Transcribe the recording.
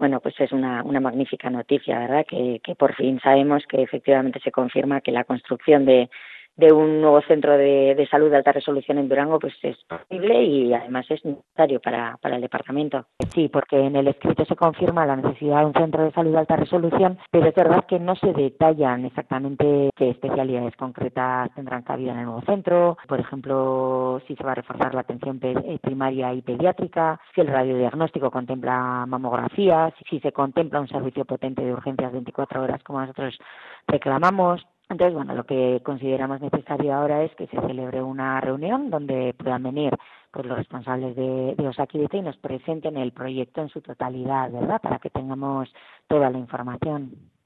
bueno, pues es una magnífica noticia, ¿verdad? Que por fin sabemos que efectivamente se confirma que la construcción de un nuevo centro de salud de alta resolución en Durango pues es posible y además es necesario para el departamento. Sí, porque en el escrito se confirma la necesidad de un centro de salud de alta resolución, pero es verdad que no se detallan exactamente qué especialidades concretas tendrán cabida en el nuevo centro, por ejemplo, si se va a reforzar la atención primaria y pediátrica, si el radiodiagnóstico contempla mamografías, si se contempla un servicio potente de urgencias 24 horas como nosotros reclamamos. Entonces, bueno, lo que consideramos necesario ahora es que se celebre una reunión donde puedan venir pues los responsables de Osakidetza y nos presenten el proyecto en su totalidad, ¿verdad? Para que tengamos toda la información.